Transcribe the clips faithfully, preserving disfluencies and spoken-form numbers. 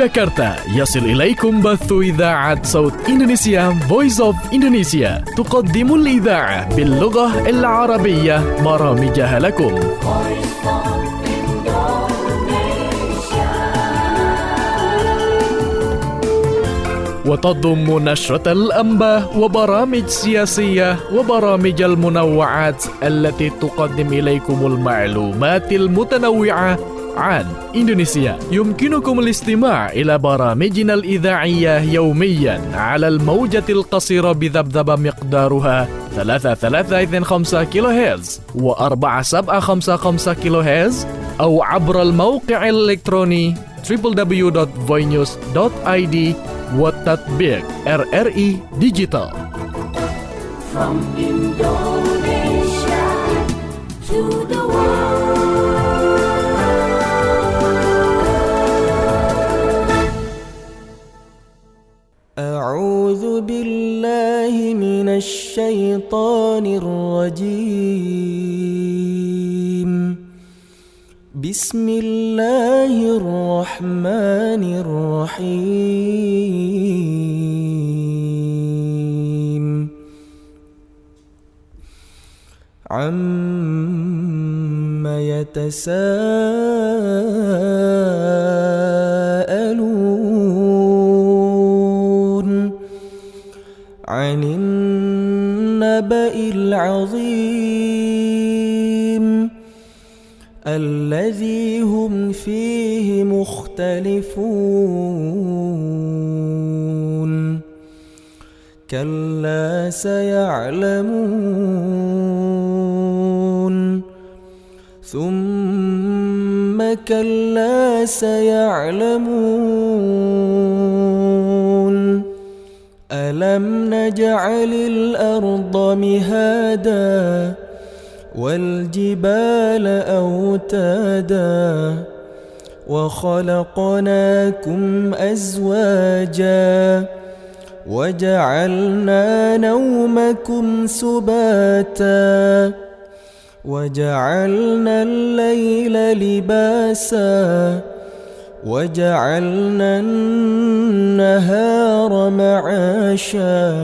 جاكرتا يصل إليكم بث إذاعة صوت إندونيسيا Voice of Indonesia تقدم الإذاعة باللغة العربية برامجها لكم. وتضم نشرة الأنباء وبرامج سياسية وبرامج المنوعات التي تقدم إليكم المعلومات المتنوعة عن إندونيسيا. يمكنكم الاستماع إلى برامجنا الإذاعية يوميا على الموجة القصيرة بذبذبة مقدارها ثلاثة ثلاثة اثنين خمسة كيلو هرتز وأربعة سبعة خمسة خمسة كيلو هرتز أو عبر الموقع الإلكتروني دبليو دبليو دبليو دوت voinews دوت آي دي والتطبيق إر إر إي Digital. From Indonesia to the world. أعوذ بالله من الشيطان الرجيم. بسم الله الرحمن الرحيم. عَمَّ يتساءلون عن النبأ العظيم الذي هم فيه مختلفون. كلا سيعلمون ثم كلا سيعلمون ألم نجعل الأرض مهادا والجبال أوتادا وخلقناكم أزواجا وجعلنا نومكم سباتا وجعلنا الليل لباسا وجعلنا النهار معاشا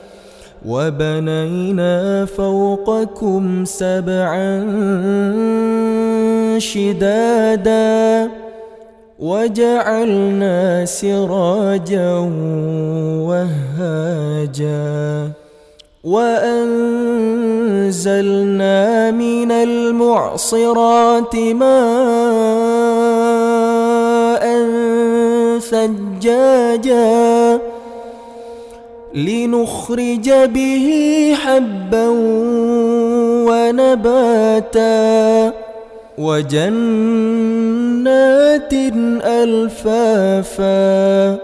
وبنينا فوقكم سبعا شدادا وجعلنا سراجا وهاجا وأنزلنا من المعصرات ماء ثجاجا لنخرج به حبا ونباتا وجنات ألفافا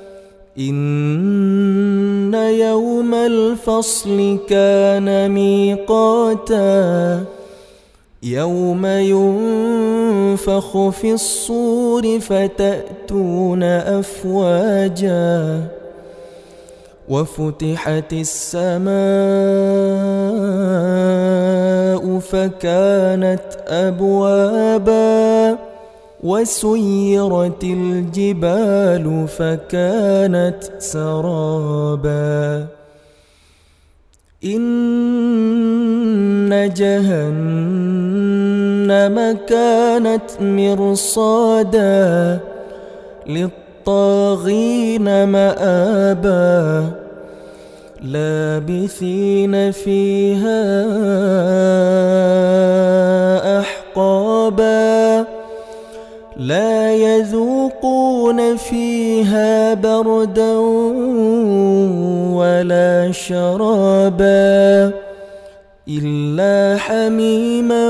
إن يوم الفصل كان ميقاتا يوم ينفخ في الصور فتأتون أفواجا وفتحت السماء فكانت أبوابا وسيرت الجبال فكانت سرابا إن جهنم كانت مرصادا للطاغين مآبا لابثين فيها أحقابا لا يذوقون فيها بردا ولا شرابا إلا حميما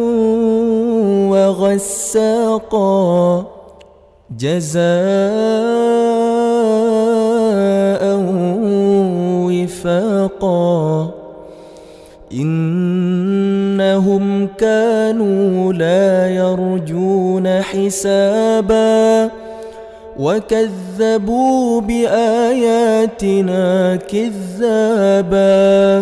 وغساقا جزاء وفاقا إنهم كانوا لا يرجون حسابا وكذبوا بآياتنا كذابا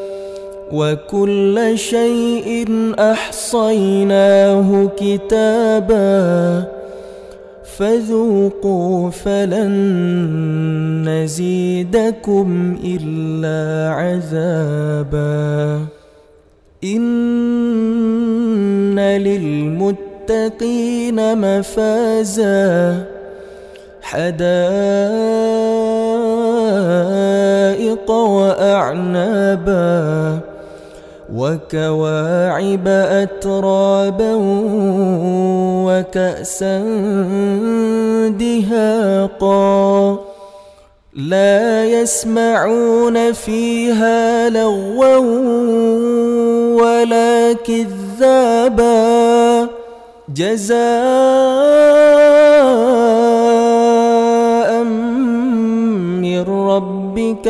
وكل شيء أحصيناه كتابا فذوقوا فلن نزيدكم إلا عذابا إن للمتقين مفازا حدائق وأعنابا وكواعب أترابا وكأسا دهاقا لا يسمعون فيها لغوا ولا كذابا جزاء من ربك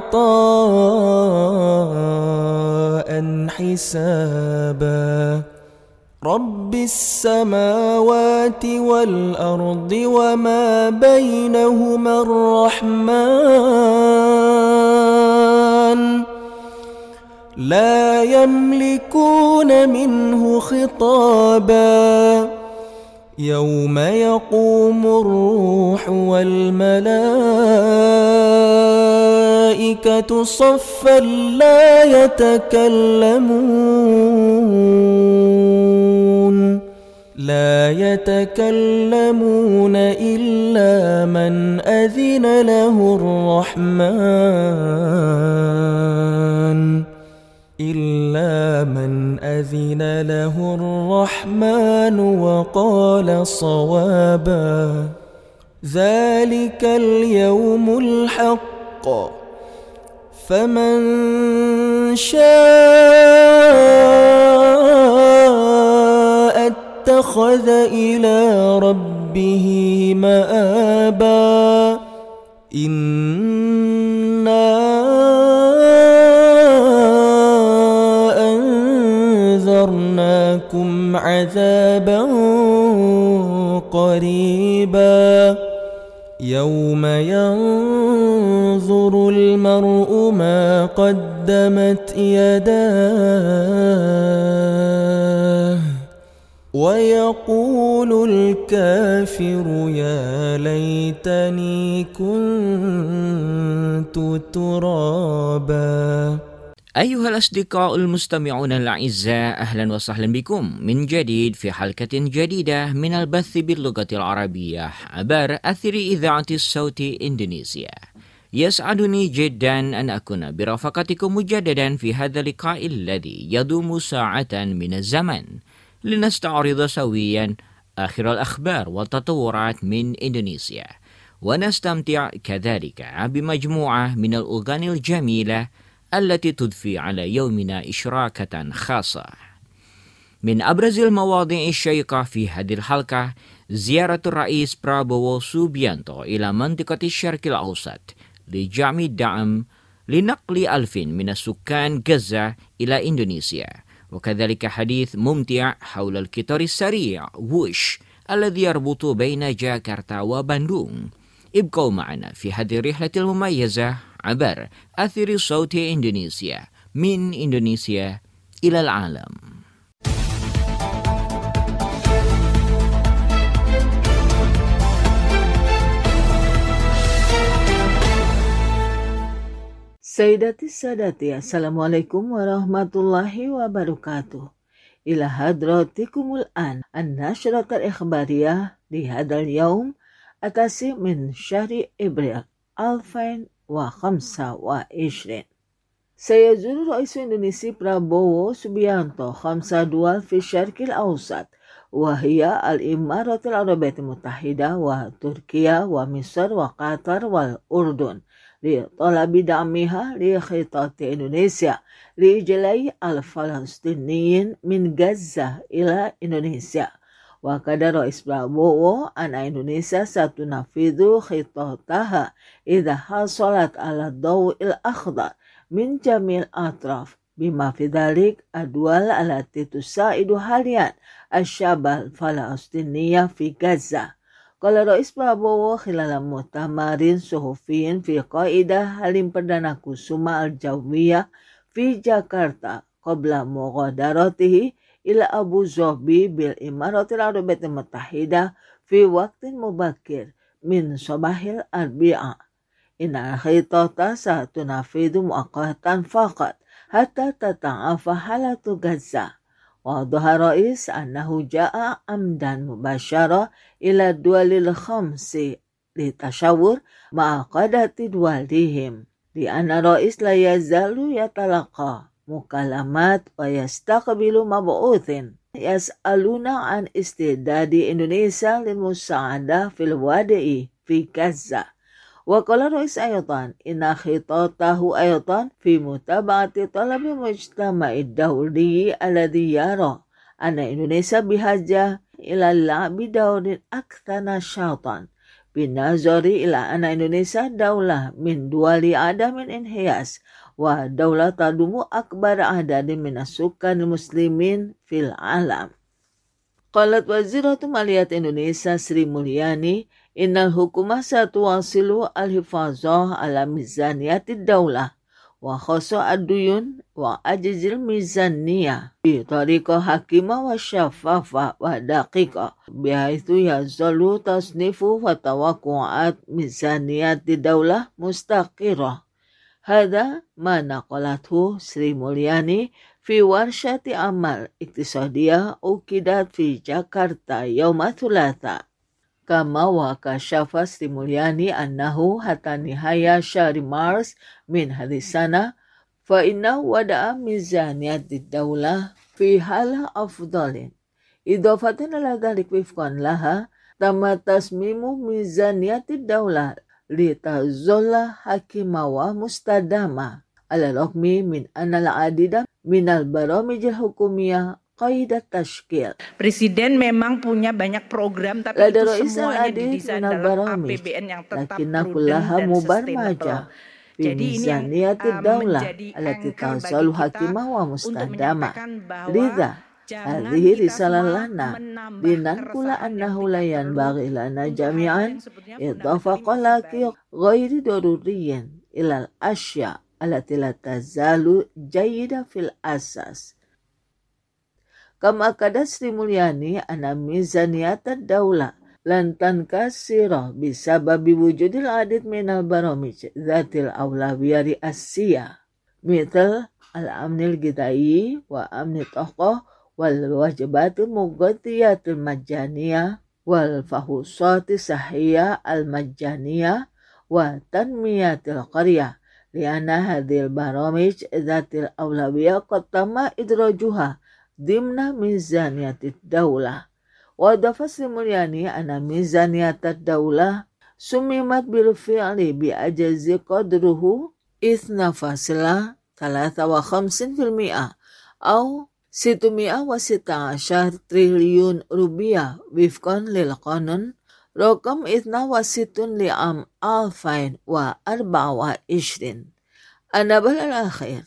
عطاء حسابا رب السماوات والأرض وما بينهما الرحمن لا يملكون منه خطابا يوم يقوم الروح والملائكة صفا لا يتكلمون لا يتكلمون إلا من أذن له الرحمن إلا من أذن له الرحمن وقال صوابا ذلك اليوم الحق فمن شاء اتخذ إلى ربه مآبا إنا أنذرناكم عذابا قريبا يوم ينظر المرء ما قدمت يداه ويقول الكافر يا ليتني كنت ترابا. أيها الأصدقاء المستمعون الأعزاء، أهلا وسهلا بكم من جديد في حلقة جديدة من البث باللغة العربية عبر أثير إذاعة الصوت إندونيسيا. يسعدني جدا أن أكون برفقتكم مجددا في هذا اللقاء الذي يدوم ساعة من الزمن لنستعرض سويا آخر الأخبار والتطورات من إندونيسيا، ونستمتع كذلك بمجموعة من الأغاني الجميلة التي تضفي على يومنا إشراقة خاصة. من أبرز المواضيع الشيقة في هذه الحلقة زيارة الرئيس برابوو سوبيانتو إلى منطقة الشرق الأوسط لجمع الدعم لنقل ألف من السكان غزة إلى إندونيسيا، وكذلك حديث ممتع حول القطار السريع ووش الذي يربط بين جاكرتا وباندونغ. ابقوا معنا في هذه الرحلة المميزة عبر أثير صوت إندونيسيا من إندونيسيا إلى العالم. Sayyidati Sadati, Assalamualaikum warahmatullahi wabarakatuh. Ila hadratikumul an an-nashrat al-ikhbariyah di hadal yawm atasi min syahri Ibril alfain wa khamsa wa ishrin. سيزور رئيس إندونيسيا برابوو سوبيانتو خمسة دول في الشرق الأوسط، وهي الإمارات العربية المتحدة وتركيا ومصر وقطر والأردن لطلب دعمها لخطة إندونيسيا لإجلاء الفلسطينيين من غزة إلى إندونيسيا. وقال رئيس برابوو أن إندونيسيا ستنفذ خطتها إذا حصلت على الضوء الأخضر من جميع الأطراف، بما في ذلك الدول التي تساعد حاليا الشعب الفلسطيني في غزة. قال رئيس برابوو خلال مؤتمر صحفي في قاعدة حلم Perdana Kusuma الجوية في جاكرتا قبل مغادرته إلى أبو ظبي بالإمارات العربية المتحدة في وقت مبكر من صباح الأربعاء. إن الخطة ستنفذ مؤقتا فقط حتى تتعافى حالة غزة. وأوضح الرئيس أنه جاء عمدا مباشرة إلى الدول الخمس للتشاور مع قادة دولهم، لأن الرئيس لا يزال يتلقى مكالمات ويستقبل مبعوث يسألون عن استعداد إندونيسيا للمساعدة في الوضع في غزة. وقال الرئيس أيضا إن خطته أيضا في متابعة طلب المجتمع الدولي الذي يرى أن إندونيسيا بحاجة إلى لعب دور أكثر نشاطا، بالنظر إلى أن إندونيسيا دولة من دول عدم الانحياز ودولة تضم أكبر عدد من السكان المسلمين في العالم. قالت وزيرة مالية إندونيسيا سري مولياني إن الحكومة ستواصل الحفاظ على ميزانية الدولة وخاصة الديون وأجز الميزانية بطريقة حكيمة وشفافة ودقيقة، بحيث يظل تصنيف وتوقعات ميزانية الدولة مستقرة. هذا ما نقلته سري مولياني في ورشة عمل اقتصادية أُقِدت في جاكرتا يوم الثلاثاء. كما وكشف سري مولياني أنه حتى نهاية شهر مارس من هذه السنة فإنه وضع ميزانية الدولة في حال أفضل. إضافة إلى ذلك وفقا لها تم تصميم ميزانية الدولة لتظل حكيمة ومستدامة على الرغم من أن العديد من البرامج الحكومية قيد التشكيل. Presiden memang punya banyak program, tapi itu semuanya didesain dalam A P B N yang tetap prudent dan sustainable. Jadi ini yang uh, menjadi anchor bagi kita untuk menyatakan bahwa هذه رسالة لنا لننقل أنه لا ينبغي لنا جميعا إضافة قلق غير ضروري إلى الأشياء التي لا تزال جيدة في الأساس. كما أكد سري مولياني أن ميزانية الدولة لن تنكسر بسبب وجود العديد من البرامج ذات الأولوية الرئيسية مثل الأمن الغذائي وأمن الطاقة والوجبات المغذية المجانية والفحوصات الصحية المجانية وتنمية القرية، لأن هذه البرامج ذات الأولوية قد تم إدراجها ضمن ميزانية الدولة. وأضاف سري مولياني أن ميزانية الدولة صممت بالفعل بأجز قدره اثنين فاصلة ثلاثة وخمسين بالمئة أو ستمائة وستة عشر تريليون روبيا وفقا للقانون رقم اثنين وستين لعام ألفين وأربعة وعشرين. النبأ الأخير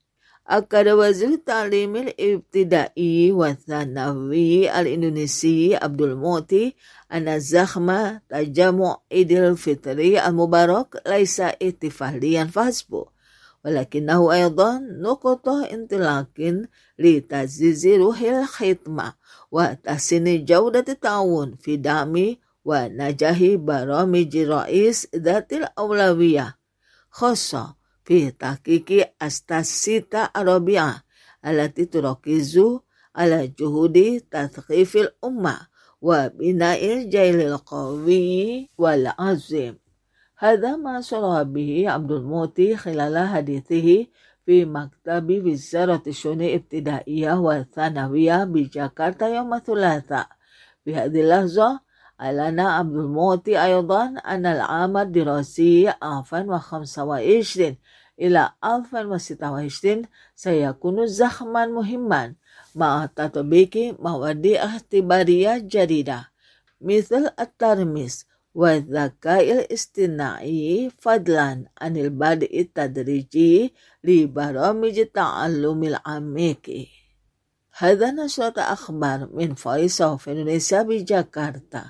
أكد وزير التعليم الابتدائي والثانوي الإندونيسي عبد المعطي أن زخم تجمع عيد الفطر المبارك ليس احتفاليا فحسب، ولكنه أيضا نقطة انطلاق لتعزيز روح الخدمة وتحسين جودة التعاون في دعم ونجاح برامج الرئيس ذات الأولوية، خاصة في تحقيق السياسة الرابعة التي تركز على جهود تثقيف الأمة وبناء الجيل القوي والعظيم. هذا ما صرح به عبد المعطي خلال حديثه في مكتب وزارة الشؤون الابتدائية والثانوية بجاكرتا يوم الثلاثاء. في هذه اللحظة أعلن عبد المعطي أيضا أن العام الدراسي ألفين وخمسة وعشرين إلى ألفين وستة وعشرين سيكون زخما مهما مع تطبيق مواد اختبارية جديدة مثل الترميز والذكاء الاصطناعي، فضلا عن البدء التدريجي لبرامج التعلم العميق. هذا نشرة أخبار من Voice of Indonesia بجاكرتا.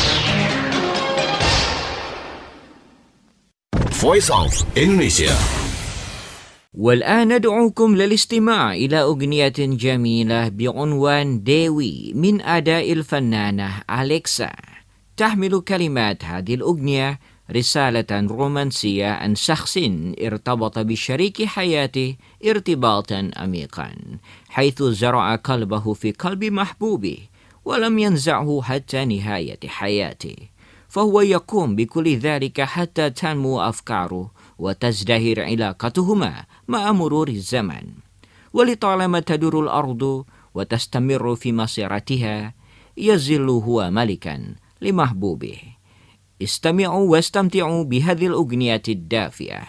Voice of Indonesia. والآن ندعوكم للاستماع إلى أغنية جميلة بعنوان ديوي من أداء الفنانة أليكسا. تحمل كلمات هذه الأغنية رسالة رومانسية عن شخص ارتبط بشريك حياته ارتباطا عميقا، حيث زرع قلبه في قلب محبوبه ولم ينزعه حتى نهاية حياته، فهو يقوم بكل ذلك حتى تنمو أفكاره وتزدهر علاقتهما مع مرور الزمن. ولطالما تدور الأرض وتستمر في مسيرتها، يظل هو ملكا لمحبوبه. استمعوا واستمتعوا بهذه الأغنية الدافئة.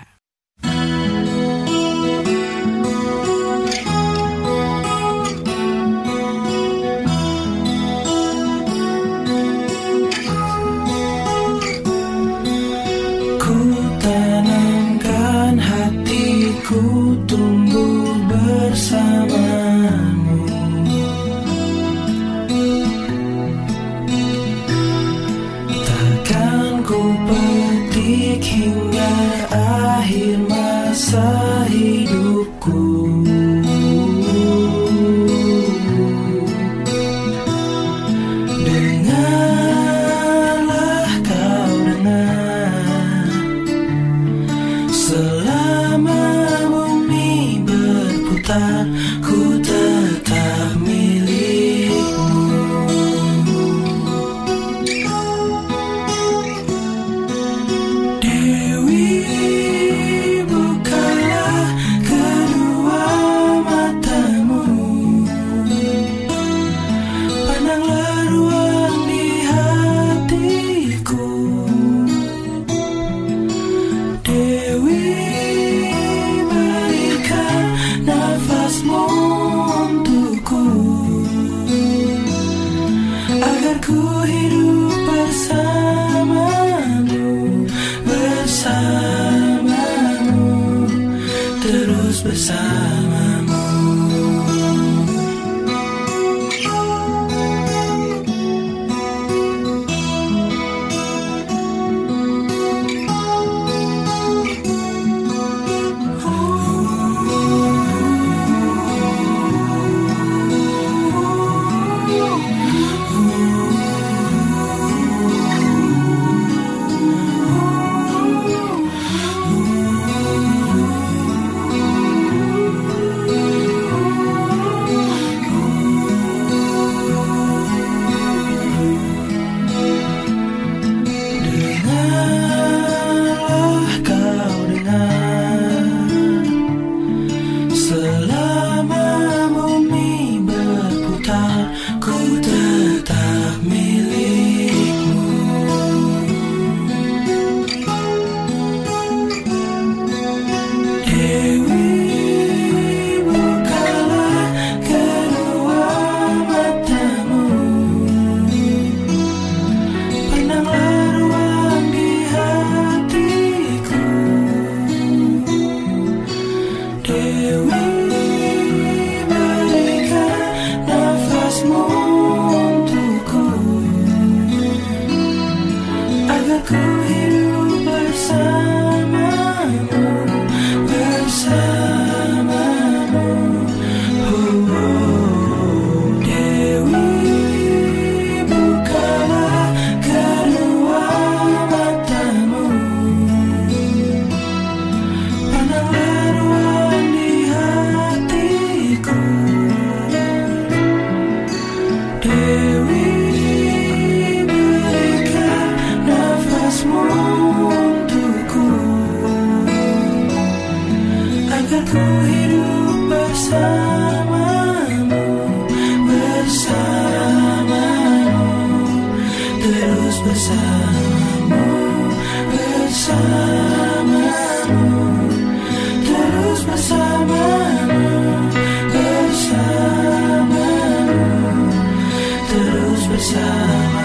Ku tanamkan hatiku tumbuh bersamamu, takkan ku petik hingga akhir masa hidupku. Dengarlah kau dengar, selama bumi berputar, ku tetap milikmu. Dewi, bukalah kedua matamu, pandanglah ruang di hatiku. Dewi, berikan nafasmu untukku, agar ku hidup bersamamu, bersamamu, terus bersamamu. Dengarlah kau dengar, selama bumi berputar, ku tetap milikmu. Dewi, bukalah kedua matamu, pandanglah ruang di hatiku. Dewi, berikan nafasmu untukku, agar ku hidup bersamamu, bersamamu. Oh, oh. Dewi, bukalah kedua matamu, pandanglah ruang di hatiku. Dewi, berikan nafasmu untukku, agar ku hidup bersamamu, bersamamu, terus bersamamu, bersamamu, terus bersamamu, bersamamu, terus bersamamu.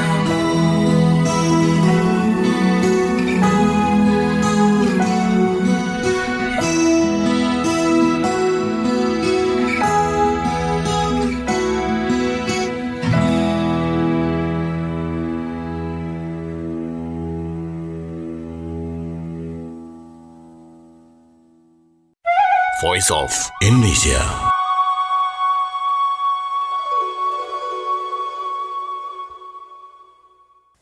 Voice of Indonesia.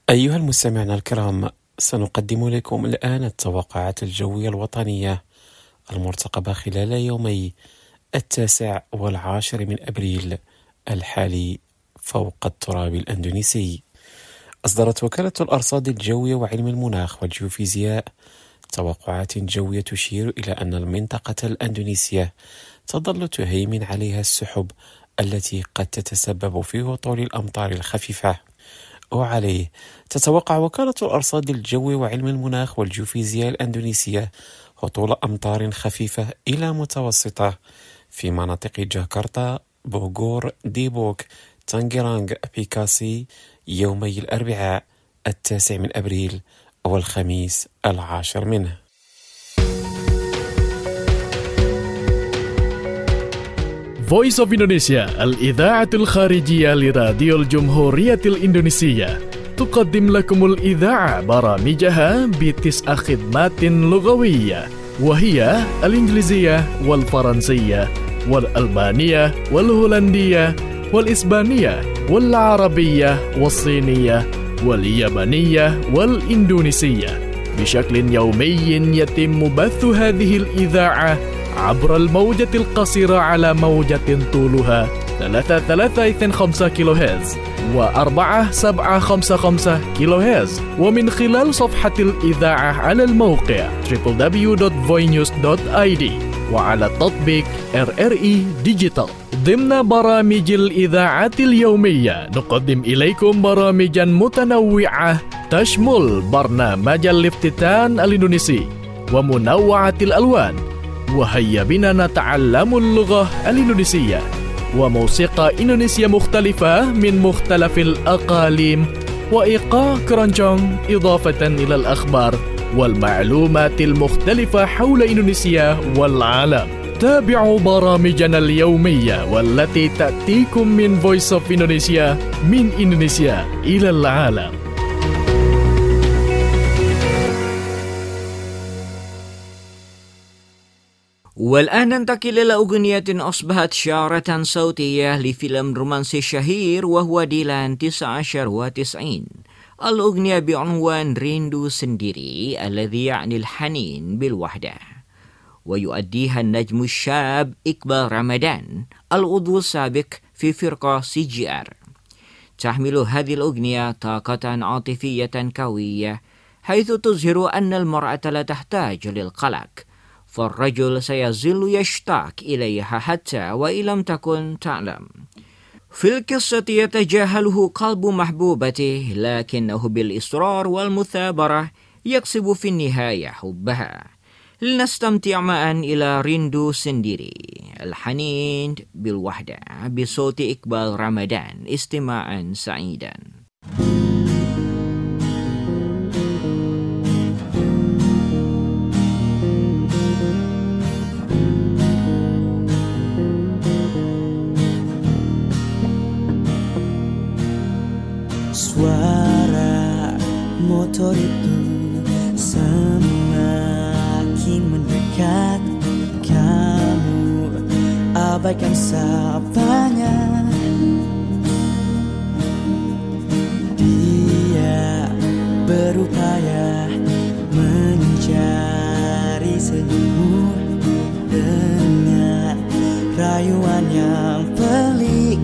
أيها المستمعون الكرام، سنقدم لكم الآن التوقعات الجوية الوطنية المرتقبة خلال يومي التاسع والعاشر من أبريل الحالي فوق التراب الأندونيسي. أصدرت وكالة الأرصاد الجوية وعلم المناخ والجيوفيزياء توقعات جوية تشير إلى أن المنطقة الأندونيسية تظل تهيمن عليها السحب التي قد تتسبب في هطول الأمطار الخفيفة. وعليه تتوقع وكالة الأرصاد الجوي وعلم المناخ والجيوفيزياء الأندونيسية هطول أمطار خفيفة إلى متوسطة في مناطق جاكرتا، بوغور، ديبوك، تانجيرانغ، بيكاسي يومي الأربعاء التاسع من أبريل والخميس العاشر منه. Voice of Indonesia الإذاعة الخارجية لراديو الجمهورية الإندونيسية تقدم لكم الإذاعة برامجها بتسع خدمات لغوية، وهي الإنجليزية والفرنسية والألمانية والهولندية والإسبانية والعربية والصينية واليابانية والإندونيسية. بشكل يومي يتم بث هذه الإذاعة عبر الموجة القصيرة على موجة طولها ثلاثة ثلاثة اثنين خمسة كيلو هرتز وأربعة سبعة خمسة خمسة كيلو هرتز، ومن خلال صفحة الإذاعة على الموقع دبليو دبليو دبليو دوت فوي نيوز دوت آي دي وعلى تطبيق آر آر إي ديجيتال. ضمن برامج الإذاعة اليومية نقدم إليكم برامجا متنوعة تشمل برنامج الافتتان الإندونيسي ومنوعة الألوان، وهيا بنا نتعلم اللغة الإندونيسية، وموسيقى إندونيسية مختلفة من مختلف الأقاليم، وإيقاع كرانشونغ، إضافة إلى الأخبار والمعلومات المختلفة حول إندونيسيا والعالم. تابعوا برامجنا اليومية والتي تأتيكم من Voice of Indonesia من إندونيسيا إلى العالم. والآن ننتقل إلى أغنية أصبحت شعرة صوتية لفيلم رومانسي شهير وهو ديلان تسعة عشر وتسعين. الأغنية بعنوان ريندو سنديري الذي يعني الحنين بالوحدة، ويؤديها النجم الشاب إقبال رمضان العضو السابق في فرقة سي جي آر. تحمل هذه الأغنية طاقة عاطفية قوية، حيث تظهر أن المرأة لا تحتاج للقلق، فالرجل سيظل يشتاق إليها حتى وإن لم تكن تعلم. في القصة يتجاهله قلب محبوبته، لكنه بالإصرار والمثابرة يكسب في النهاية حبها. لنستمتع معا إلى ريندو سنديري الحنين بالوحدة بصوت إقبال رمضان. استماعا سعيدا. Suara motor itu semakin mendekat, kamu abaikan sapanya. Dia berupaya mencari senyummu dengan rayuan yang pelik.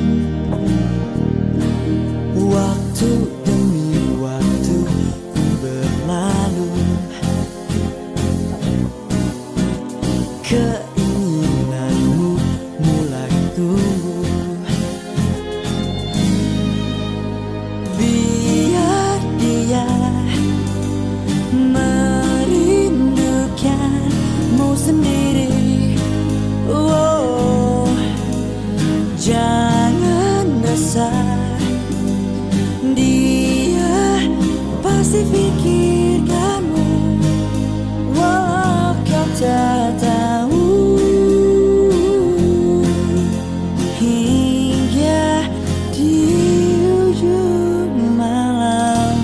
Waktu demi waktu berlalu, keinginanmu mulai tumbuh. Biar dia merindukanmu sendiri. Oh, jangan resah, dia pasti pikirkanmu. Walau kau tak tahu, hingga di ujung malam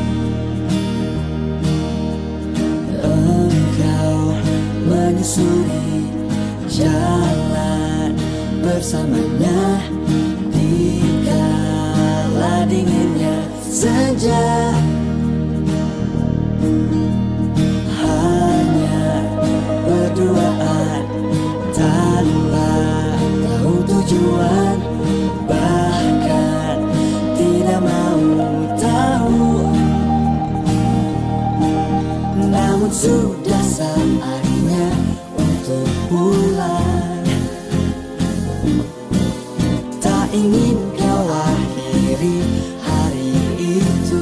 engkau menyusuri jalan bersamanya. Di kala dinginnya saja. Hanya berduaan tanpa tahu tujuan, bahkan tidak mau tahu. Namun sudah saatnya untuk pulang. Tak ingin kau akhiri hari itu.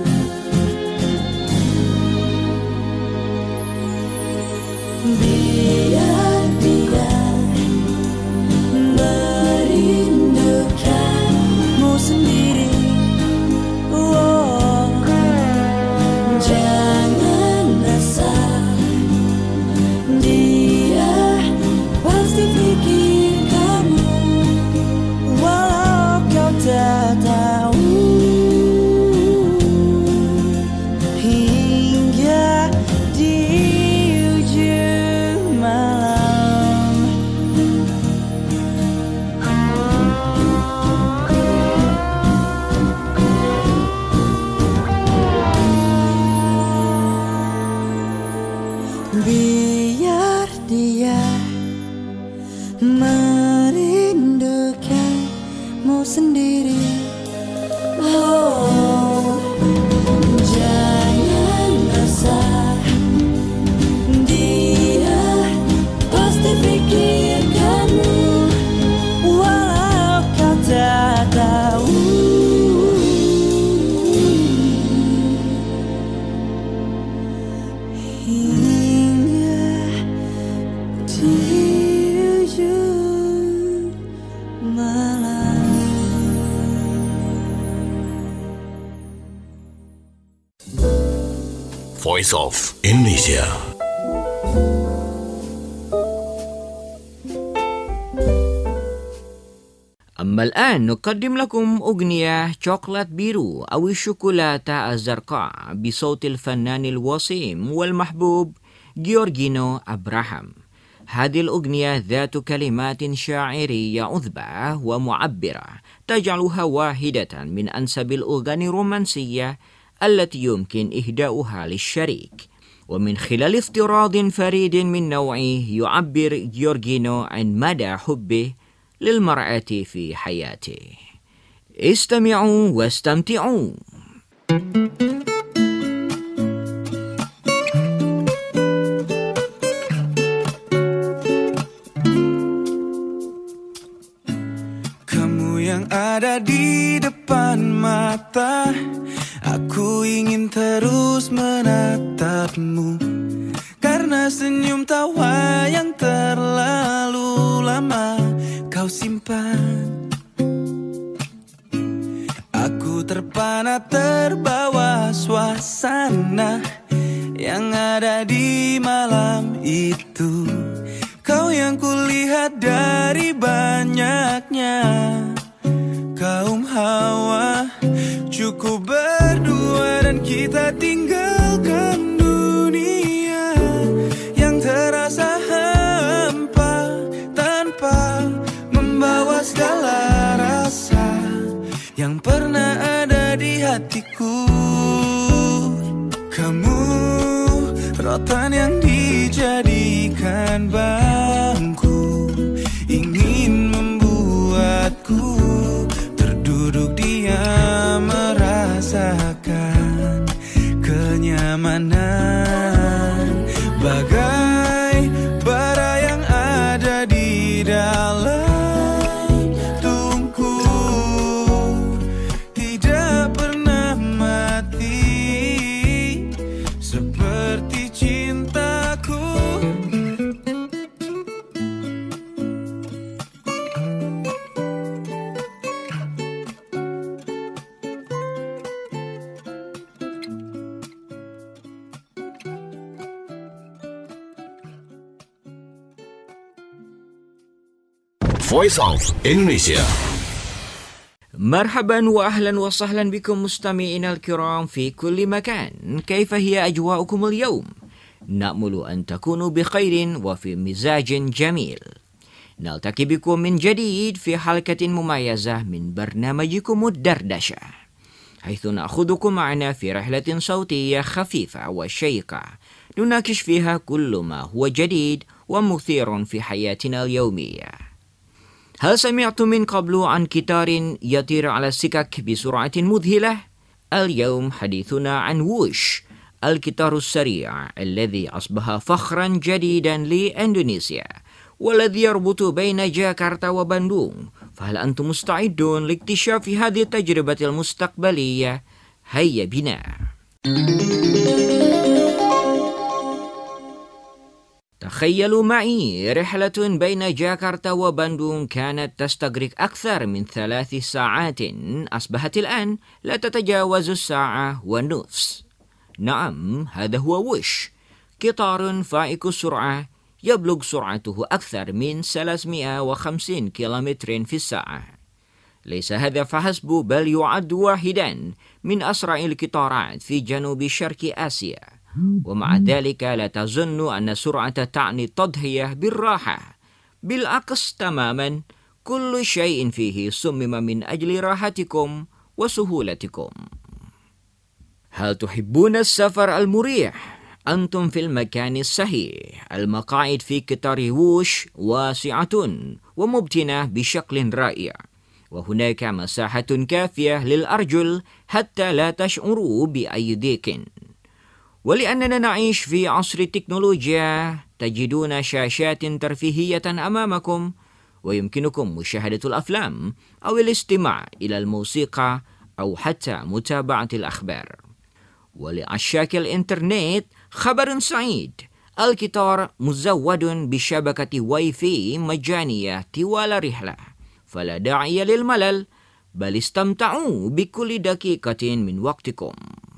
Biar dia merindukanmu sendiri. Oh, jangan resah, dia pasti pikir kamu, walau kau tak tahu. Hingga di ujung malam, biar dia merindukanmu sendiri. Oh, jangan resah, dia pasti pikir kamu, walau kau tak tahu. Hingga di ujung malam. Voice of Indonesia. أما الآن نقدم لكم أغنية شوكولات بيرو أو الشوكولاتة الزرقاء بصوت الفنان الوسيم والمحبوب جيورجينو أبراهام. هذه الأغنية ذات كلمات شاعرية عذبة ومعبرة تجعلها واحدة من أنسب الأغاني الرومانسية التي يمكن إهداؤها للشريك. ومن خلال افتراض فريد من نوعه يعبر جيورجينو عن مدى حبه للمرأة في حياته. استمعوا واستمتعوا. Kamu yang ada di depan mata, aku ingin terus menatapmu. Karena senyum tawa yang terlalu lama kau simpan. Aku terpana terbawa suasana yang ada di malam itu. Kau yang kulihat dari banyaknya kaum hawa. Cukup berdua dan kita tinggalkan dunia yang terasa hampa tanpa membawa segala rasa yang pernah ada di hatiku. Kamu rotan yang dijadikan bangku, ingin membuatku terduduk diam merasakan kenyamanan. Bagai bara yang ada di dalam tungku, tidak pernah mati seperti cintaku. Voice of Indonesia. مرحبا وأهلا وسهلا بكم مستمعينا الكرام في كل مكان. كيف هي أجواؤكم اليوم؟ نأمل أن تكونوا بخير وفي مزاج جميل. نلتقي بكم من جديد في حلقة مميزة من برنامجكم الدردشة. حيث نأخذكم معنا في رحلة صوتية خفيفة وشيقة نناقش فيها كل ما هو جديد ومثير في حياتنا اليومية. هل سمعتم من قبل عن قطار يطير على السكك بسرعة مذهلة؟ اليوم حديثنا عن ووش، القطار السريع الذي أصبح فخرا جديدا لإندونيسيا والذي يربط بين جاكرتا وبندung. فهل أنتم مستعدون لاكتشاف هذه التجربة المستقبلية؟ هيا بنا. تخيلوا معي رحلة بين جاكرتا وبندung كانت تستغرق أكثر من ثلاث ساعات أصبحت الآن لا تتجاوز الساعة ونصف. نعم، هذا هو ووش، قطار فائق السرعة يبلغ سرعته أكثر من ثلاثمئة وخمسين كيلومتر في الساعة. ليس هذا فحسب، بل يعد واحدا من أسرع القطارات في جنوب شرق آسيا. ومع ذلك لا تظن أن السرعة تعني التضحية بالراحة، بالعكس تماما، كل شيء فيه صمم من أجل راحتكم وسهولتكم. هل تحبون السفر المريح؟ أنتم في المكان الصحيح. المقاعد في قطار ووش واسعة ومبتنة بشكل رائع، وهناك مساحة كافية للأرجل حتى لا تشعروا بأي ضيق. ولأننا نعيش في عصر التكنولوجيا تجدون شاشات ترفيهية أمامكم، ويمكنكم مشاهدة الأفلام أو الاستماع إلى الموسيقى أو حتى متابعة الأخبار. ولعشاق الإنترنت خبر سعيد، القطار مزود بشبكة واي فاي مجانية طوال الرحلة، فلا داعي للملل، بل استمتعوا بكل دقيقة من وقتكم.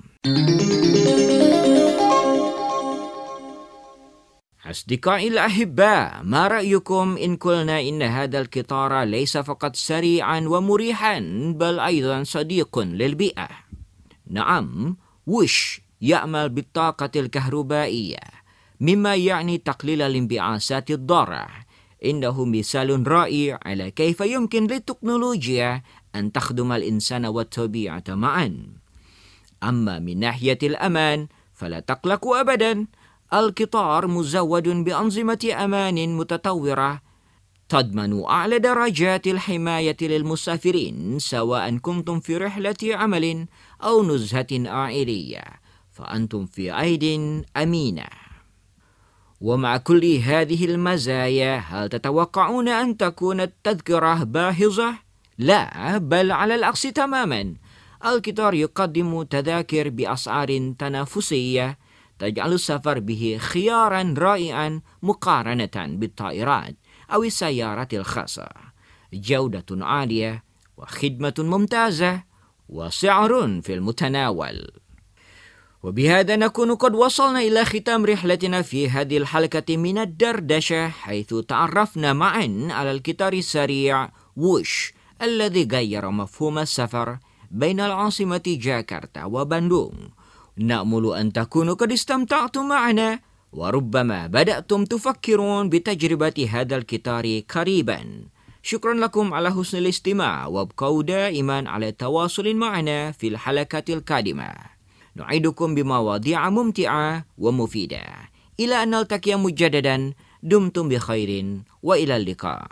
أصدقائي الأحباء، ما رأيكم إن قلنا إن هذا القطار ليس فقط سريعا ومريحا، بل أيضا صديق للبيئة؟ نعم، ووش يعمل بالطاقة الكهربائية، مما يعني تقليل الانبعاثات الضارة. إنه مثال رائع على كيف يمكن للتكنولوجيا أن تخدم الإنسان والطبيعة معا. أما من ناحية الأمان فلا تقلقوا أبدا، القطار مزود بأنظمة أمان متطورة تضمن أعلى درجات الحماية للمسافرين، سواء كنتم في رحلة عمل أو نزهة عائلية، فأنتم في أيد أمينة. ومع كل هذه المزايا، هل تتوقعون أن تكون التذكرة باهظة؟ لا، بل على العكس تماما. القطار يقدم تذاكر بأسعار تنافسية تجعل السفر به خيارا رائعا مقارنة بالطائرات أو السيارات الخاصة. جودة عالية وخدمة ممتازة وسعر في المتناول. وبهذا نكون قد وصلنا إلى ختام رحلتنا في هذه الحلقة من الدردشة، حيث تعرفنا معا على القطار السريع ووش الذي غير مفهوم السفر بين العاصمة جاكرتا وبندung. نأمل أن تكونوا قد استمتعتم معنا، وربما بدأتم تفكرون بتجربة هذا القطار قريبا. شكرا لكم على حسن الاستماع، وابقوا دائما على تواصل معنا في الحلقات القادمة. نعيدكم بمواضيع ممتعة ومفيدة. إلى أن نلتقي مجددا، دمتم بخير وإلى اللقاء.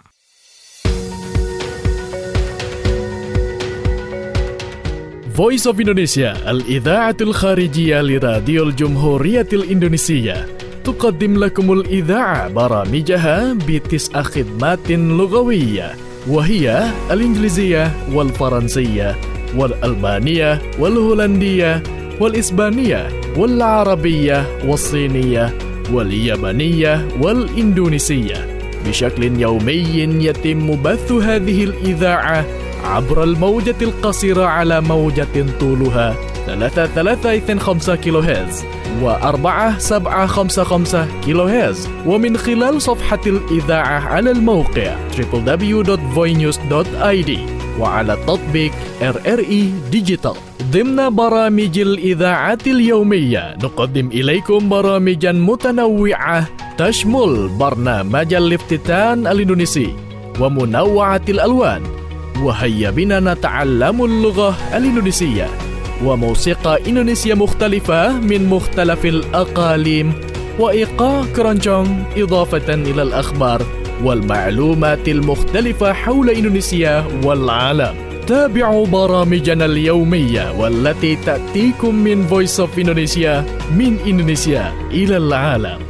Voice of Indonesia, الإذاعة الخارجية لراديو الجمهورية الإندونيسية، تقدم لكم الإذاعة برامجها بتسع خدمات لغوية، وهي الإنجليزية والفرنسية والألمانية والهولندية والإسبانية والعربية والصينية واليابانية والإندونيسية. بشكل يومي يتم بث هذه الإذاعة عبر الموجة القصيرة على موجة طولها ثلاثة ثلاثة اثنين خمسة كيلو هرتز وأربعة سبعة خمسة خمسة كيلو هرتز، ومن خلال صفحة الإذاعة على الموقع دبليو دبليو دبليو دوت فوي نيوز دوت آي دي، وعلى تطبيق آر آر إي ديجيتال. ضمن برامج الإذاعة اليومية نقدم إليكم برامجا متنوعة تشمل برنامج الافتتان الإندونيسي ومنوعة الألوان، وهيا بنا نتعلم اللغة الإندونيسية وموسيقى إندونيسية مختلفة من مختلف الأقاليم وإيقاع كرونجونج إضافة إلى الأخبار والمعلومات المختلفة حول إندونيسيا والعالم. تابعوا برامجنا اليومية والتي تأتيكم من Voice of Indonesia من إندونيسيا إلى العالم.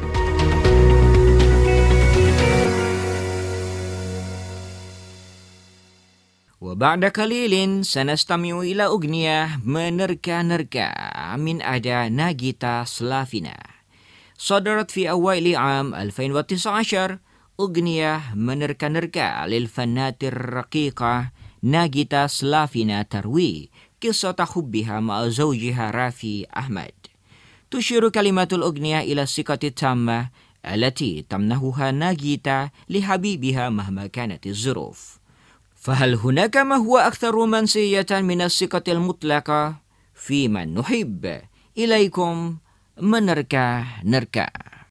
وبعد قليل سنستمع إلى أغنية menerka-nerka من أداء ناجيتا سلافينا. صدرت في أوائل عام ألفين وتسعة عشر أغنية menerka-nerka للفنانة الرقيقة ناجيتا سلافينا تروي قصة حبها مع زوجها رافي أحمد. تشير كلمات الأغنية إلى الثقة التامة التي تمنحها ناجيتا لحبيبها مهما كانت الظروف. فهل هناك ما هو أكثر رومانسية من الثقة المطلقة في من نحب؟ إليكم menerka-nerka.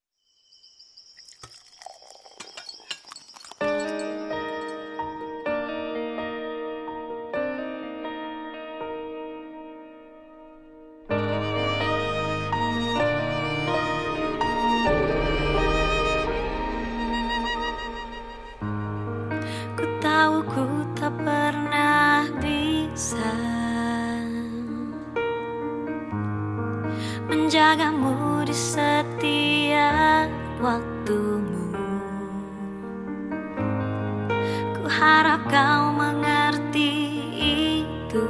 Ku tahu ku tak pernah bisa menjagamu di setiap waktumu. Ku harap kau mengerti itu,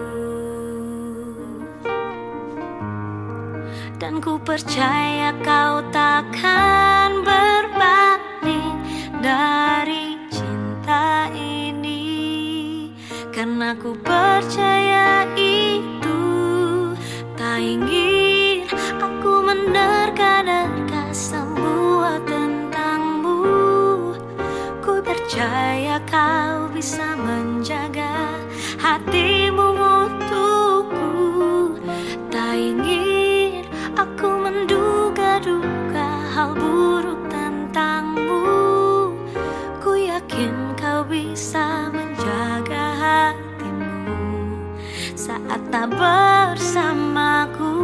dan ku percaya kau takkan berpaling dari cinta ini, karena ku percaya itu. Tak ingin aku menerka-nerka semua tentangmu. Ku percaya kau bisa menjaga hatimu untukku. Tak ingin aku menduga-duga hal buruk tentangmu. Ku yakin kau bisa menjaga hatimu saat tak bersamaku.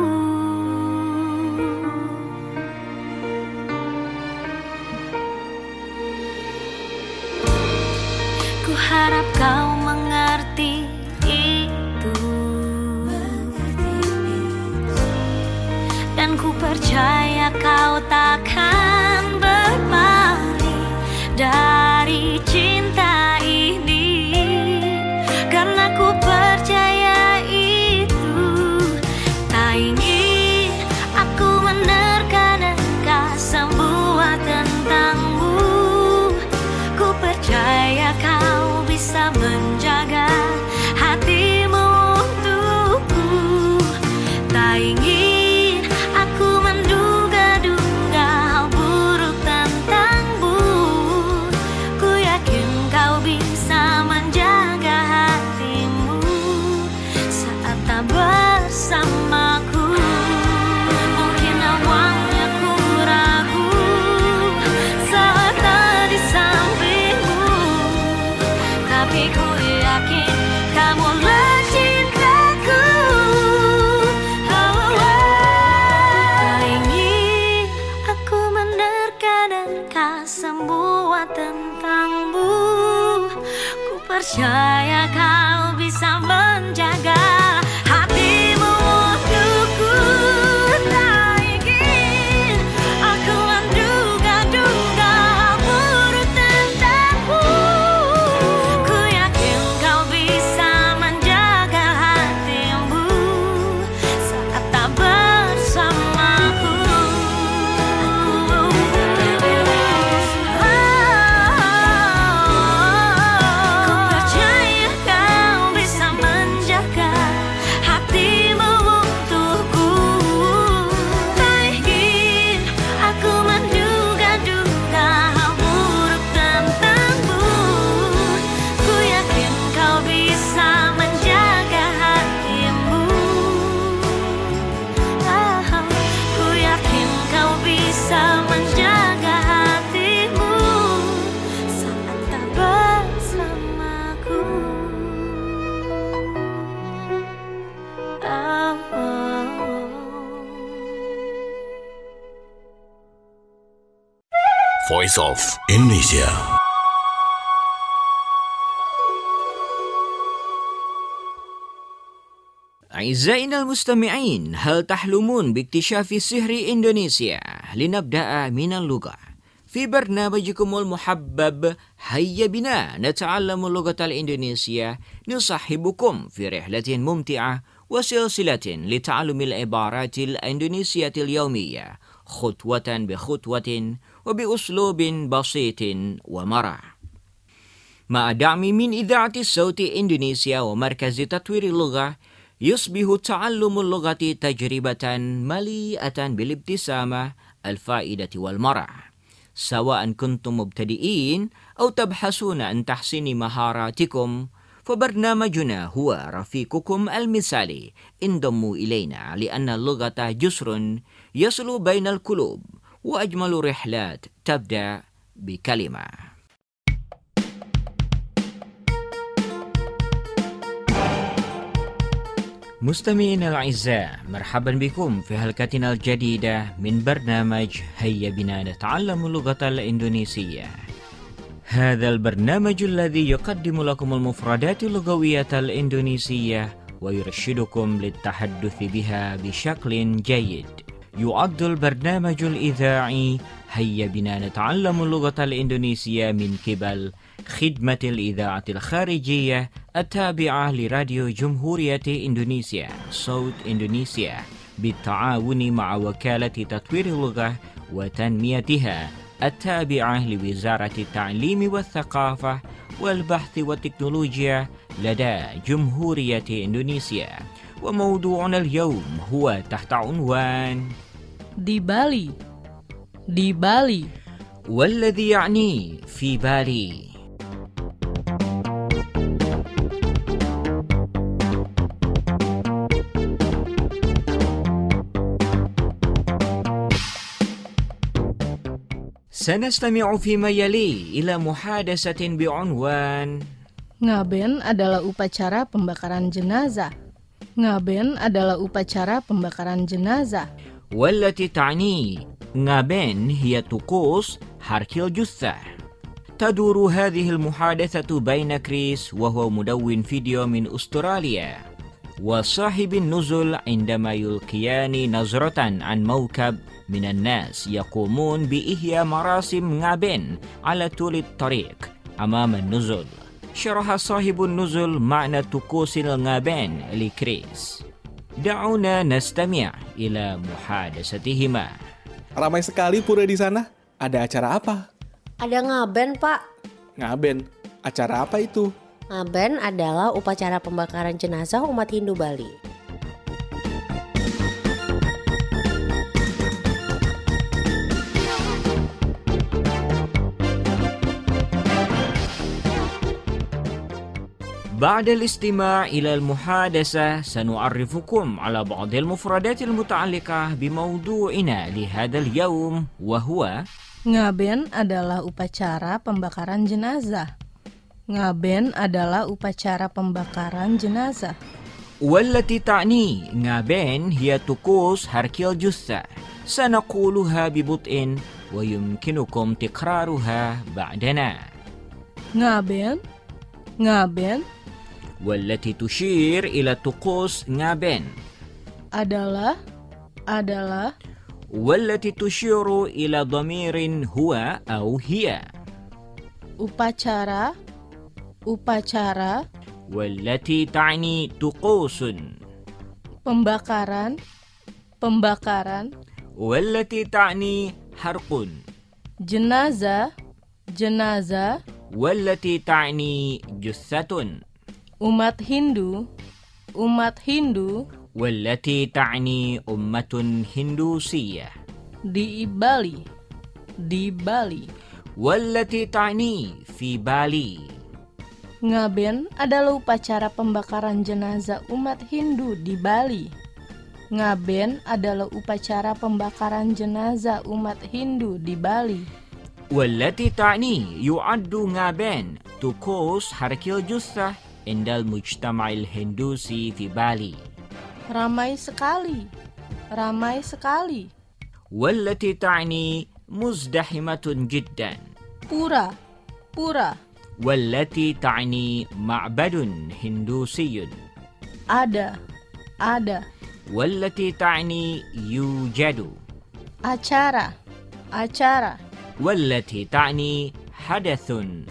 Ku harap kau mengerti itu, dan ku percaya kau takkan berpaling dari cinta ini, karena ku percaya itu. Tak ingin aku menerka-nerka semua tentangmu. Ku percaya kau bisa menjaga hatimu untukku. Tak ingin aku menduga-duga hal buruk tentangmu. Ku yakin kau bisa menjaga hatimu saat tak bersamaku. Mungkin awalnya ku ragu saat tak di sampingmu, tapi ku yakin kamulah cintaku. Oh, oh. Tak ingin aku menerka-nerka semua tentangmu. Ku percaya kau bisa menjaga hatimu untukku. Tak ingin aku menduga-duga hal buruk tentangmu. Ku yakin kau bisa menjaga hatimu saat tak bersamaku. Ku percaya kau bisa menjaga Voice of Indonesia. أعزائنا المستمعين، هل تحلمون باكتشاف سحر إندونيسيا؟ لنبدأ من اللغة. في برنامجكم المحبب هيا بنا نتعلم اللغة الإندونيسية، نصحبكم في رحلة ممتعة وسلسلة لتعلم العبارات الإندونيسية اليومية خطوة بخطوة وبأسلوب بسيط ومرح. مع دعم من إذاعة الصوت إندونيسيا ومركز تطوير اللغة، يصبح تعلم اللغة تجربة مليئة بالابتسامة، الفائدة والمرح. سواء كنتم مبتدئين أو تبحثون عن تحسين مهاراتكم، فبرنامجنا هو رفيقكم المثالي. انضموا إلينا لأن اللغة جسر يصل بين القلوب، وأجمل رحلات تبدأ بكلمة. مستمعينا الأعزاء، مرحبا بكم في حلقتنا الجديدة من برنامج هيا بنا نتعلم اللغة الإندونيسية. هذا البرنامج الذي يقدم لكم المفردات اللغوية الإندونيسية ويرشدكم للتحدث بها بشكل جيد. يعد البرنامج الإذاعي هيا بنا نتعلم اللغة الإندونيسية من قبل خدمة الإذاعة الخارجية التابعة لراديو جمهورية إندونيسيا صوت إندونيسيا، بالتعاون مع وكالة تطوير اللغة وتنميتها التابعة لوزارة التعليم والثقافة والبحث والتكنولوجيا لدى جمهورية إندونيسيا. وموضوعنا اليوم هو تحت عنوان di Bali. di Bali والذي يعني في بالي. سنستمع فيما يلي إلى محادثة بعنوان Ngaben adalah upacara pembakaran jenazah. Ngaben adalah upacara pembakaran jenazah. والتي تعني ngaben هي طقوس حرق الجثة. تدور هذه المحادثة بين كريس وهو مدون فيديو من أستراليا وصاحب النزل عندما يلقيان نظرة عن موكب من الناس يقومون بإحياء مراسم ngaben على طول الطريق أمام النزل. شرح صاحب النزل معنى طقوس ngaben لكريس. دعونا نستمع إلى محادثتهما. Ramai sekali pura di sana. Ada acara apa? Ada ngaben, Pak. Ngaben? Acara apa itu? Ngaben adalah upacara pembakaran jenazah umat Hindu Bali. بعد الاستماع إلى المحادثة سنعرفكم على بعض المفردات المتعلقة بموضوعنا لهذا اليوم، وهو Ngaben adalah upacara pembakaran jenazah. Ngaben adalah upacara pembakaran jenazah. والتي تعني ngaben هي طقوس حرق الجثة. سنقولها ببطء ويمكنكم تكرارها بعدنا. Ngaben, ngaben والتي تشير إلى طقوس ngaben adalah adalah والتي تشير إلى ضمير هو أو هي. upacara upacara والتي تعني طقوس pembakaran pembakaran والتي تعني حرق. jenazah jenazah والتي تعني جثة. umat Hindu umat Hindu والتي تعني أمة هندوسية. di Bali di Bali والتي تعني في بالي. Ngaben adalah upacara pembakaran jenazah umat Hindu di Bali. Ngaben adalah upacara pembakaran jenazah umat Hindu di Bali. والتي تعني يعد ngaben طقوس حرق الجثة عند المجتمع الهندوسي في بالي. Ramai sekali, ramai sekali. والتي تعني مزدحمة جدا. Pura, pura. والتي تعني معبد هندوسي. Ada, ada. والتي تعني يوجد. Acara, acara. والتي تعني حدث.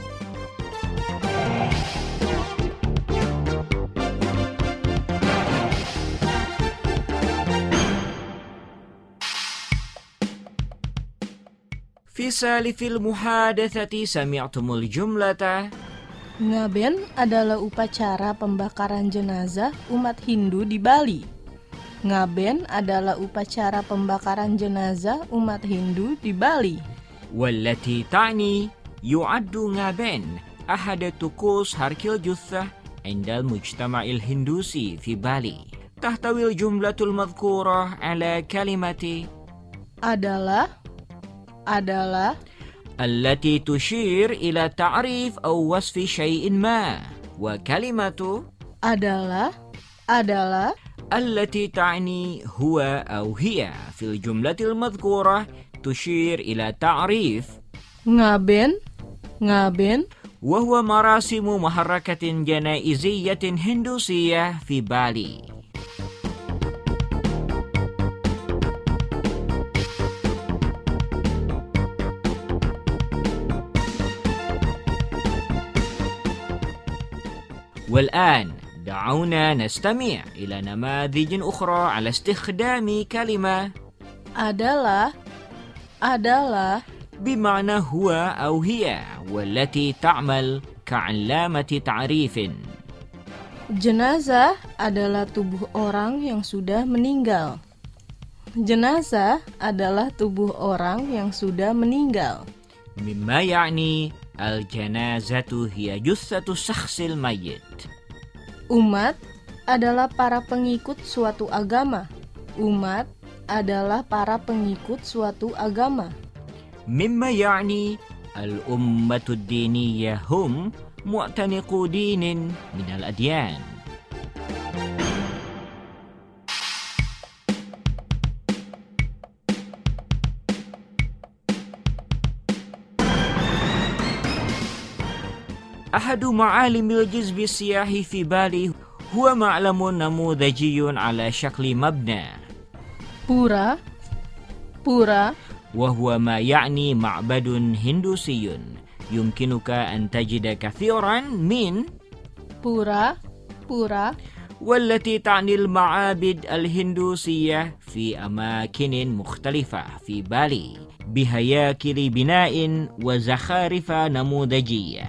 في سالف المحادثة سمعتم الجملة. Ngaben adalah upacara pembakaran jenazah umat Hindu di Bali. Ngaben adalah upacara pembakaran jenazah umat Hindu di Bali. والتي تعني يعد غابين أحد طقوس حرق الجثة عند المجتمع الهندوسي في بالي. تحتوي الجملة المذكورة على كلمة adalah adalah التي تشير إلى تعريف أو وصف شيء ما، وكلمة adalah adalah التي تعني هو أو هي في الجملة المذكورة تشير إلى تعريف ngaben ngaben وهو مراسم محركة جنائزية هندوسية في بالي. والآن دعونا نستمع إلى نماذج أخرى على استخدام كلمة adalah adalah بمعنى هو أو هي، والتي تعمل كعلامة تعريف. Jenazah adalah tubuh orang yang sudah meninggal. Jenazah adalah tubuh orang yang sudah meninggal. مما يعني الجنازة هي جثة الشخص الميت. Umat adalah para pengikut suatu agama. Umat adalah para pengikut suatu agama. مما يعني الأمة الدينية هم معتنقو دين من الأديان. أحد معالم الجذب السياحي في بالي هو معلم نموذجي على شكل مبنى. Pura, pura. وهو ما يعني معبد هندوسي. يمكنك أن تجد كثيرا من pura, pura. والتي تعني المعابد الهندوسية في أماكن مختلفة في بالي بهياكل بناء وزخارف نموذجية.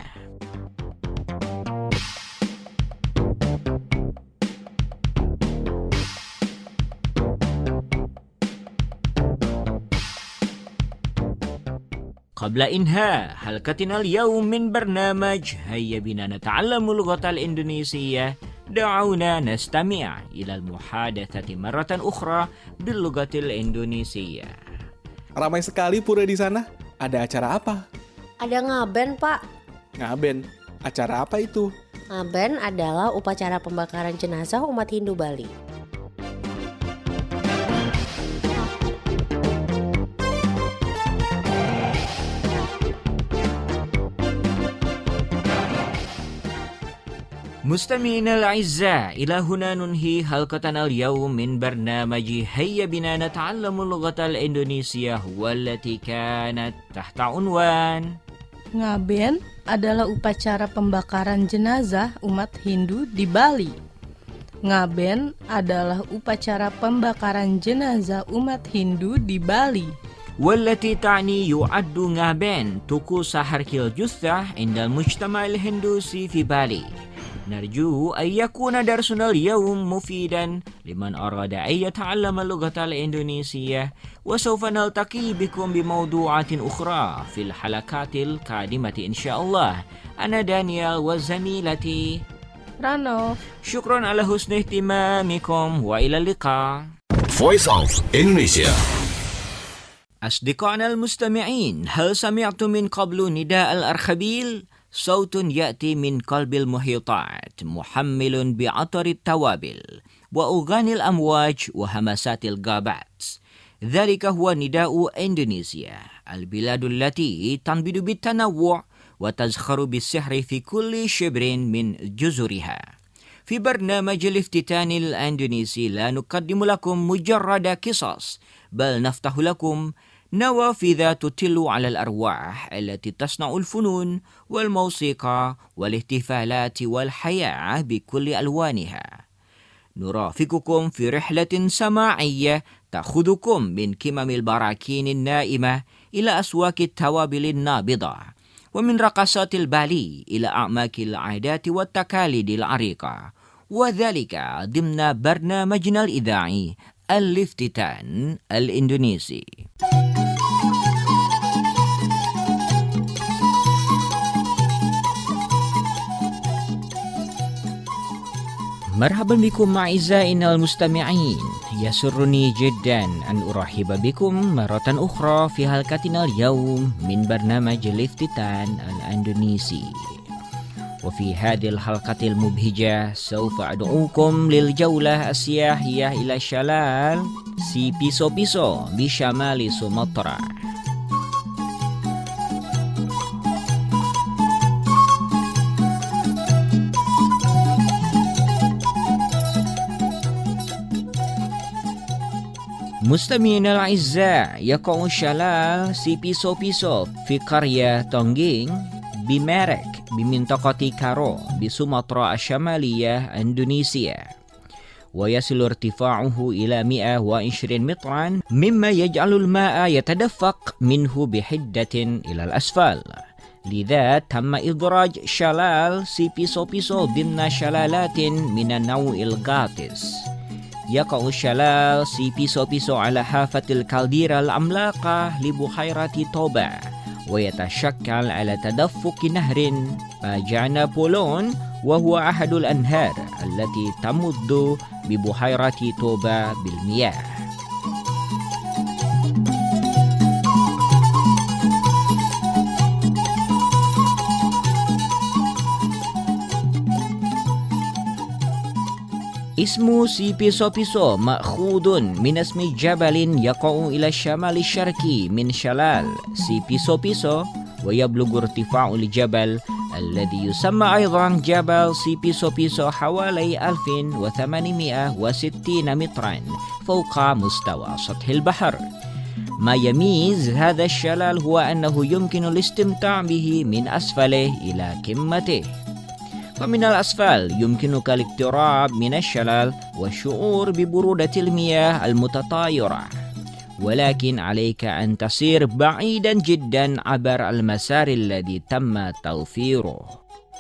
قبل إنهاء حلقتنا اليوم من برنامج هيا بنا نتعلم اللغة الإندونيسية، دعونا نستمع إلى المحادثة مرة أخرى باللغة الإندونيسية. Ramai sekali pura di sana. Ada acara apa? Ada ngaben, Pak. Ngaben? Acara apa itu? Ngaben adalah upacara pembakaran jenazah umat Hindu Bali. مستمعينا الأعزاء، إلى هنا ننهي حلقتنا اليوم من برنامج هيا بنا نتعلم اللغة الإندونيسية، والتي كانت تحت عنوان Ngaben adalah upacara pembakaran jenazah umat Hindu di Bali. Ngaben adalah upacara pembakaran jenazah umat Hindu di Bali. والتي تعني يعد غابين طقوس حرق الجثة عند المجتمع الهندوسي في بالي. نرجو أن يكون درسنا اليوم مفيدا لمن أراد أن يتعلم اللغة الإندونيسية، وسوف نلتقي بكم بموضوعات أخرى في الحلقات القادمة إن شاء الله. أنا دانيال وزميلتي Rano. شكرا على حسن اهتمامكم وإلى اللقاء. Voice of Indonesia. أصدقائنا المستمعين، هل سمعتم من قبل نداء الأرخبيل؟ صوت يأتي من قلب المحيطات محمل بعطر التوابل وأغاني الأمواج وهمسات الغابات. ذلك هو نداء إندونيسيا البلاد التي تنبت بالتنوع وتزخر بالسحر في كل شبر من جزرها. في برنامج الافتتان الأندونيسي لا نقدم لكم مجرد قصص، بل نفتح لكم نوافذ تطل على الأرواح التي تصنع الفنون والموسيقى والاحتفالات والحياة بكل ألوانها. نرافقكم في رحلة سماعية تأخذكم من كمم البراكين النائمة إلى أسواق التوابل النابضة، ومن رقصات البالي إلى أعماق العادات والتقاليد العريقة، وذلك ضمن برنامجنا الإذاعي الافتتان الإندونيسي. مرحبا بكم أعزائنا المستمعين، يسرني جدا أن أرحب بكم مرة أخرى في حلقتنا اليوم من برنامج الافتتان الأندونيسي. وفي هذه الحلقة المبهجة سوف أدعوكم للجولة السياحية إلى شلال سي بيسو بيسو بشمال سومطرة. مستمعينا الأعزاء، يقع شلال سي بيسو بيسو في قرية تونغين بمارك بمنطقة كارو بسومطرة الشمالية إندونيسيا، ويصل ارتفاعه إلى مئة وعشرين مترا، مما يجعل الماء يتدفق منه بحدة إلى الأسفل. لذا تم إدراج شلال سي بيسو بيسو ضمن شلالات من النوع الغاطس. يقع شلال سي بيسو بيسو على حافة الكالديرا العملاقة لبحيرة توبا، ويتشكل على تدفق نهر باجانا بولون، وهو أحد الأنهار التي تمد ببحيرة توبا بالمياه. اسم سي بيسو بيسو مأخوذ من اسم جبل يقع إلى الشمال الشرقي من شلال سي بيسو بيسو، ويبلغ ارتفاع الجبل الذي يسمى أيضا جبل سي بيسو بيسو حوالي ألف وثمانمئة وستين مترا فوق مستوى سطح البحر. ما يميز هذا الشلال هو أنه يمكن الاستمتاع به من أسفله إلى قمته. فمن الأسفل يمكنك الاقتراب من الشلال والشعور ببرودة المياه المتطايرة، ولكن عليك أن تسير بعيدا جدا عبر المسار الذي تم توفيره.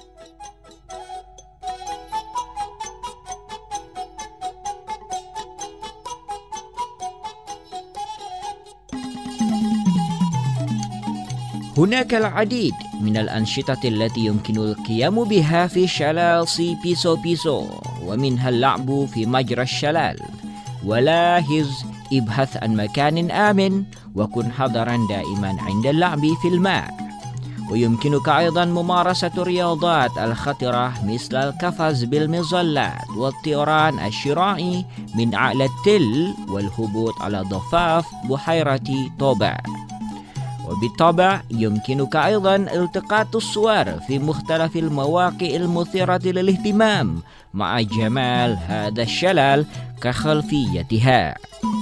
هناك العديد من الأنشطة التي يمكن القيام بها في شلال سي بيسو بيسو، ومنها اللعب في مجرى الشلال. ولاحظ ابحث عن مكان آمن وكن حذرا دائما عند اللعب في الماء. ويمكنك أيضا ممارسة الرياضات الخطرة مثل القفز بالمظلات والطيران الشراعي من أعلى التل والهبوط على ضفاف بحيرة توبا. وبالطبع يمكنك أيضا التقاط الصور في مختلف المواقع المثيرة للاهتمام مع جمال هذا الشلال كخلفيتها.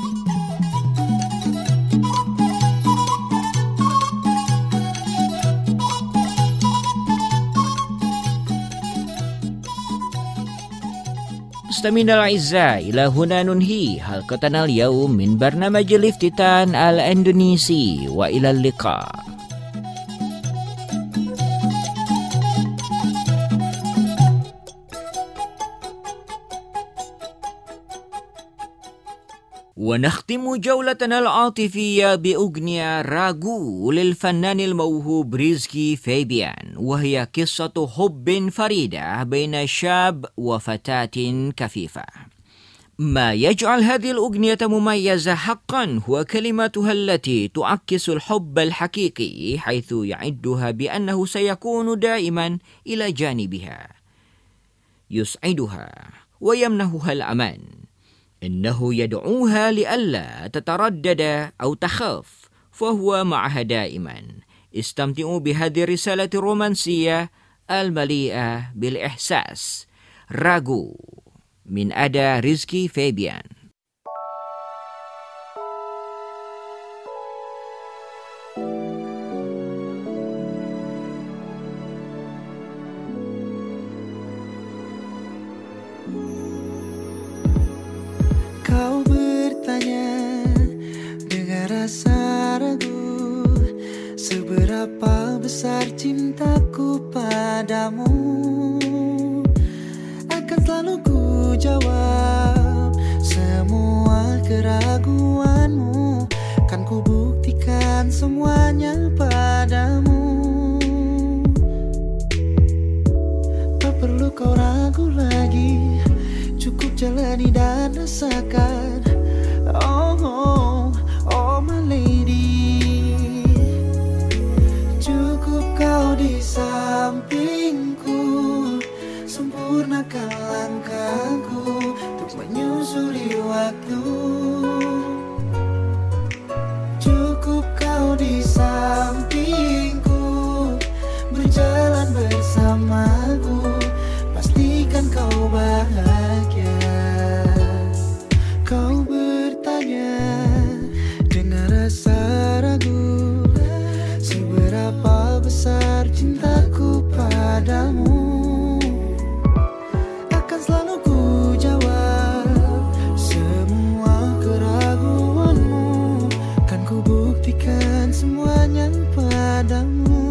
مستمعينا الأعزاء، إلى هنا ننهي حلقتنا اليوم من برنامج الافتتان الإندونيسي، وإلى اللقاء. ونختم جولتنا العاطفية بأغنية راغو للفنان الموهوب ريزكي فابيان، وهي قصة حب فريدة بين شاب وفتاة كفيفة. ما يجعل هذه الأغنية مميزة حقا هو كلماتها التي تعكس الحب الحقيقي، حيث يعدها بأنه سيكون دائما إلى جانبها، يسعدها ويمنحها الأمان. إنه يدعوها لئلا تتردد أو تخاف فهو معها دائما. استمتعوا بهذه الرسالة الرومانسية المليئة بالإحساس. راغو من أدا رزقي فابيان. Kau bertanya dengan rasa ragu, seberapa besar cintaku padamu. Akan selalu ku jawab semua keraguanmu, kan ku buktikan semuanya padamu. Tak perlu kau ragu lagi, cukup jalani dan rasakan. Oh, oh, oh my lady, cukup kau di sampingku, sempurnakan langkahku untuk menyusuri waktu. Cukup kau di sampingku, berjalan bersamaku, pastikan kau bahagia. Kau bertanya dengan rasa ragu, seberapa besar cintaku padamu. Akan selalu ku jawab semua keraguanmu, kan ku buktikan semuanya padamu.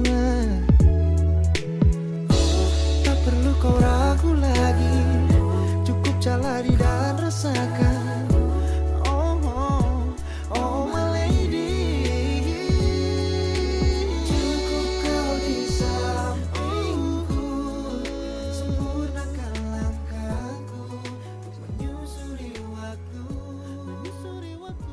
Tak perlu kau ragu lagi, cukup jalani dan rasakan. Oh, oh, oh my lady, cukup kau di sampingku, sempurnakan langkahku untuk menyusuri waktu, menyusuri waktu.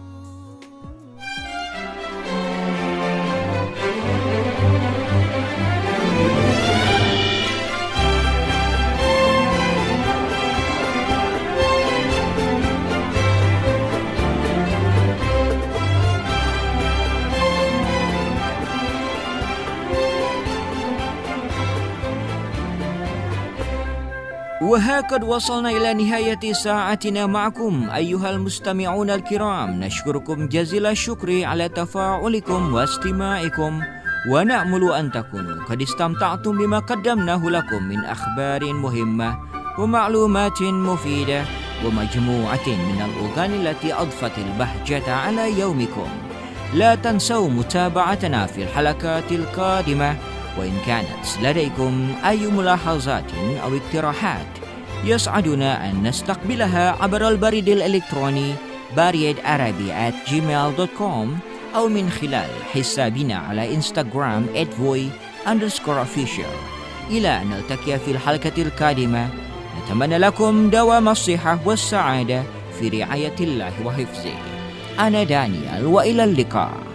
وهكذا وصلنا إلى نهاية ساعتنا معكم أيها المستمعون الكرام. نشكركم جزيل الشكر على تفاعلكم واستماعكم، ونأمل أن تكونوا قد استمتعتم بما قدمناه لكم من أخبار مهمة ومعلومات مفيدة ومجموعة من الأغاني التي أضفت البهجة على يومكم. لا تنسوا متابعتنا في الحلقات القادمة، وإن كانت لديكم أي ملاحظات أو اقتراحات يسعدنا أن نستقبلها عبر البريد الإلكتروني باريد عربي at gmail dot com أو من خلال حسابنا على إنستغرام at voy underscore official. إلى أن نلتقي في الحلقة القادمة، نتمنى لكم دوام الصحة والسعادة في رعاية الله وحفظه. أنا دانيال، وإلى اللقاء.